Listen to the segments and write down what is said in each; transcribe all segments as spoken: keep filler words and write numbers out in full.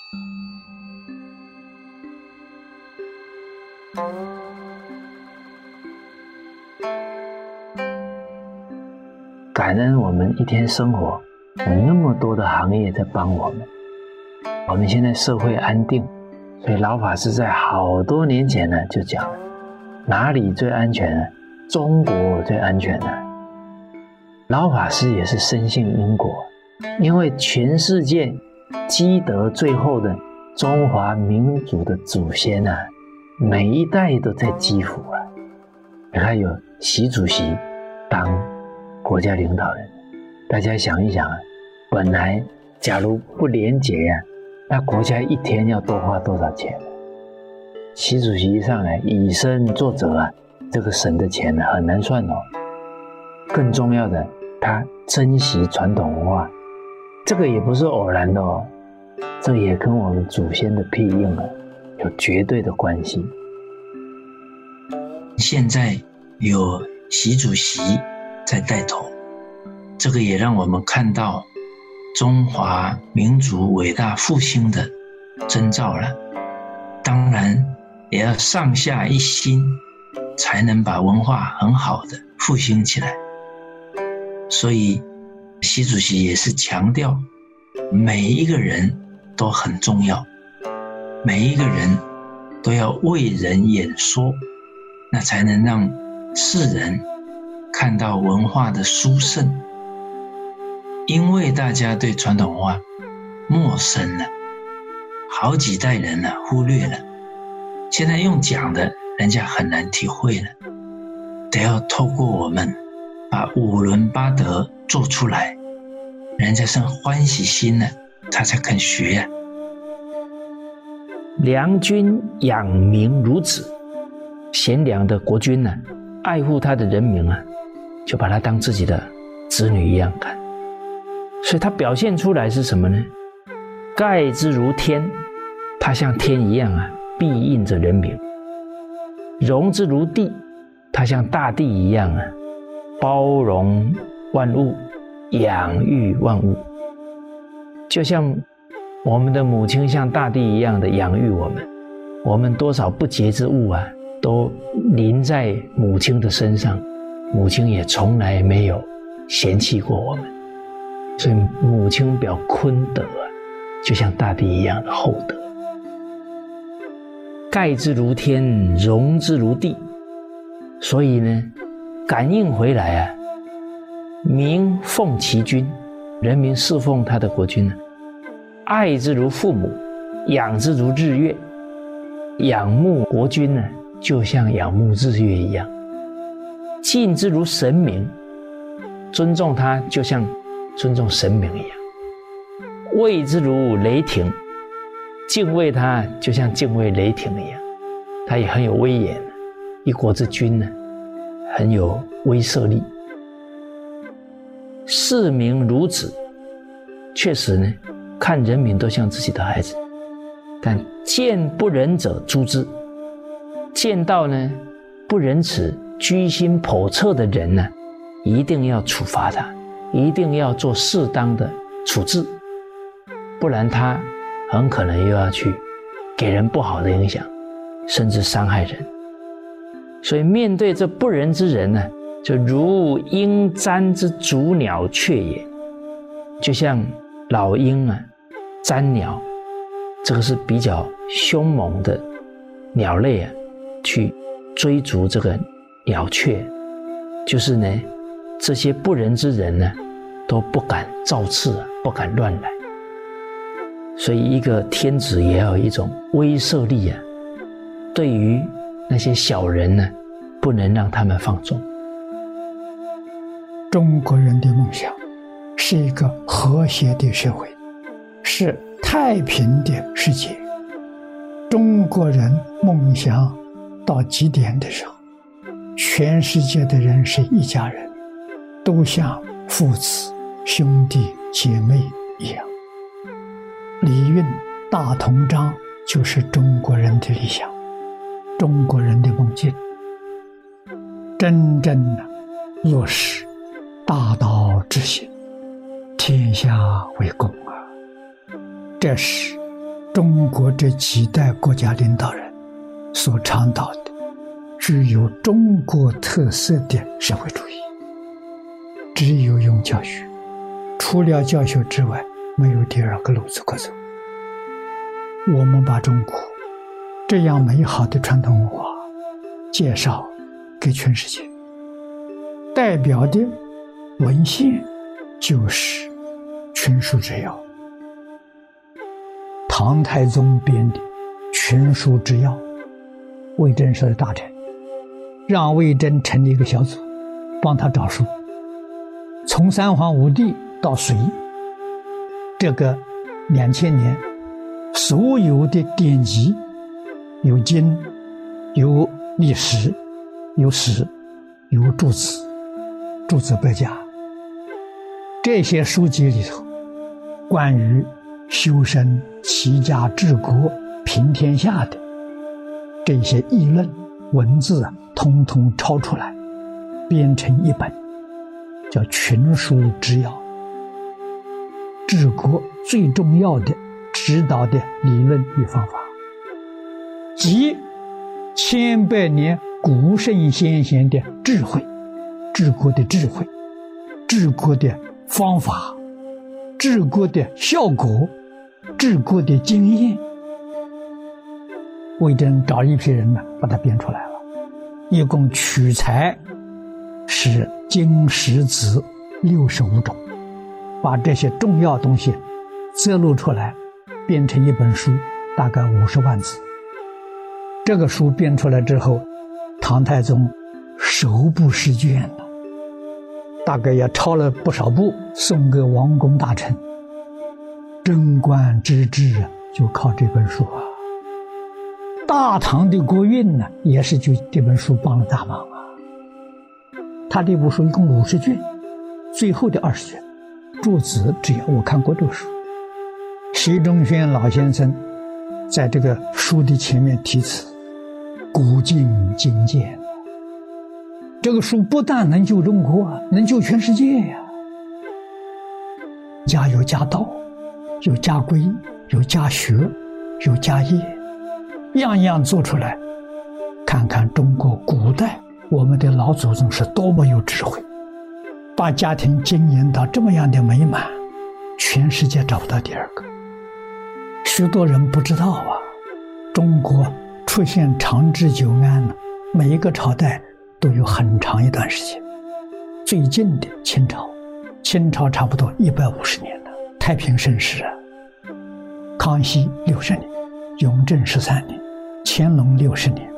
感恩我们一天生活有那么多的行业在帮我们。我们现在社会安定，所以老法师在好多年前呢就讲了，哪里最安全呢？中国最安全呢。老法师也是深信因果，因为全世界积德最后的中华民族的祖先啊，每一代都在积福啊。你看有习主席当国家领导人，大家想一想啊，本来假如不廉洁呀、啊，那国家一天要多花多少钱？习主席一上来以身作则啊，这个省的钱很难算哦。更重要的，他珍惜传统文化，这个也不是偶然的哦，这个也跟我们祖先的庇荫啊有绝对的关系。 现在有习主席在带头，这个也让我们看到中华民族伟大复兴的征兆了。当然也要上下一心，才能把文化很好的复兴起来。所以习主席也是强调每一个人都很重要，每一个人都要为人演说，那才能让世人看到文化的殊胜。因为大家对传统文化陌生了，好几代人了忽略了，现在用讲的人家很难体会了，得要透过我们把五伦八德做出来，人家生欢喜心了，他才肯学呀、啊。 良君养民如子，贤良的国君呢、啊，爱护他的人民啊，就把他当自己的子女一样看。所以他表现出来是什么呢？盖之如天，他像天一样啊，庇荫着人民；容之如地，他像大地一样啊，包容万物，养育万物。就像我们的母亲像大地一样的养育我们，我们多少不洁之物啊，都淋在母亲的身上，母亲也从来没有嫌弃过我们。所以母亲表坤德啊，就像大地一样的厚德。盖之如天，容之如地。所以呢，感应回来啊，民奉其君，人民侍奉他的国君呢、啊，爱之如父母，养之如日月。仰慕国君呢，就像仰慕日月一样；敬之如神明，尊重他就像尊重神明一样；畏之如雷霆，敬畏他就像敬畏雷霆一样。他也很有威严，一国之君呢，很有威慑力。视民如子，确实呢，看人民都像自己的孩子。但见不仁者诛之，见到呢不仁慈、居心叵测的人呢，一定要处罚他，一定要做适当的处置，不然他很可能又要去给人不好的影响，甚至伤害人。所以面对这不仁之人呢，就如鹰瞻之逐鸟雀也，就像老鹰啊瞻鸟，这个是比较凶猛的鸟类啊，去追逐这个鸟雀，就是呢，这些不仁之人呢，都不敢造次，不敢乱来。所以一个天子也要有一种威慑力啊，对于那些小人呢，不能让他们放纵。 中国人的梦想是一个和谐的社会，是太平的世界。中国人梦想到极点的时候，全世界的人是一家人，都像父子、兄弟、姐妹一样。礼运大同章就是中国人的理想，中国人的梦境。真正的落实大道之行，天下为公啊！这是中国这几代国家领导人所倡导的只有中国特色的社会主义，只有用教学，除了教学之外没有第二个路子可走。我们把中国这样美好的传统文化介绍给全世界，代表的文献就是群书之要，唐太宗编的群书之要。魏征是大臣，让魏征成立一个小组，帮他找书，从三皇五帝到隋，这个两千年所有的典籍，有经，有历史，有史，有诸子，诸子百家，这些书籍里头关于修身齐家治国平天下的这些议论文字啊，通通抄出来编成一本，叫群书之要，治国最重要的指导的理论与方法，集千百年古圣先贤的智慧，治国的智慧，治国的方法，治国的效果，治国的经验。魏征找一批人呢，把它编出来了，一共取材是经史子六十五种，把这些重要东西摘录出来，编成一本书，大概五十万字。这个书编出来之后，唐太宗手不释卷了，大概也抄了不少部，送给王公大臣。贞观之治就靠这本书啊。大唐的国运呢，也是就这本书帮了大忙啊。他这部书一共五十卷，最后的二十卷，诸子之要，我看过这个书。习仲轩老先生在这个书的前面题词，古今今鉴。这个书不但能救中国啊，能救全世界呀、啊。家有家道，有家规，有家学，有家业，样样做出来。看看中国古代我们的老祖宗是多么有智慧，把家庭经营到这么样的美满，全世界找不到第二个。许多人不知道啊，中国出现长治久安了，每一个朝代都有很长一段时间。最近的清朝，清朝差不多一百五十年了，太平盛世啊。康熙六十年，雍正十三年，乾隆六十年。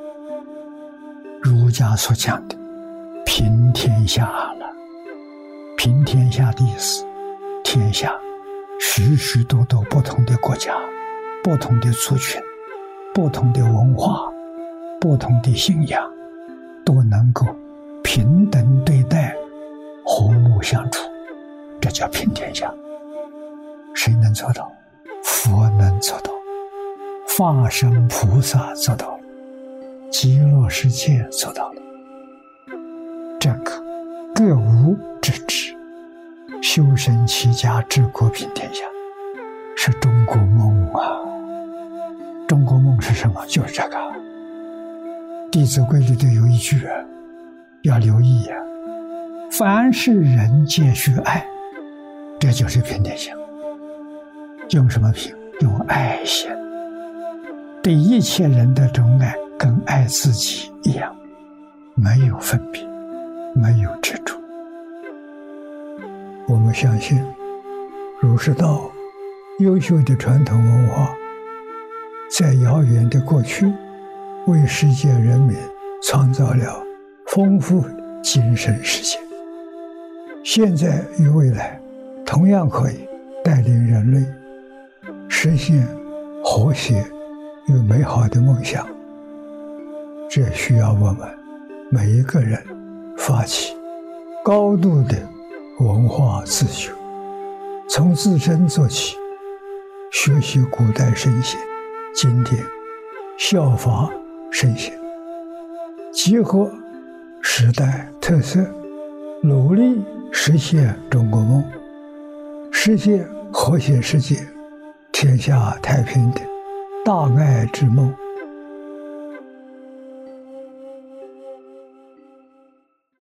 儒家所讲的平天下了，平天下的意思，天下许许多多不同的国家，不同的族群，不同的文化，不同的信仰，都能够平等对待，和睦相处，这叫平天下。谁能做到？佛能做到，法身菩萨做到了，极乐世界做到了。这个各无之治，修身齐家治国平天下，是中国梦啊！中国梦是什么？就是这个。《弟子规》里头有一句要留意啊，凡是人皆须爱，这就是平天下。用什么平？用爱心，对一切人的这种爱跟爱自己一样，没有分别，没有执着。我们相信儒释道优秀的传统文化，在遥远的过去为世界人民创造了丰富的精神世界，现在与未来同样可以带领人类实现和谐与美好的梦想。这需要我们每一个人发起高度的文化自修，从自身做起，学习古代圣贤经典，效法圣贤，结合时代特色，努力实现中国梦，实现和谐世界， 天下太平的大爱之梦。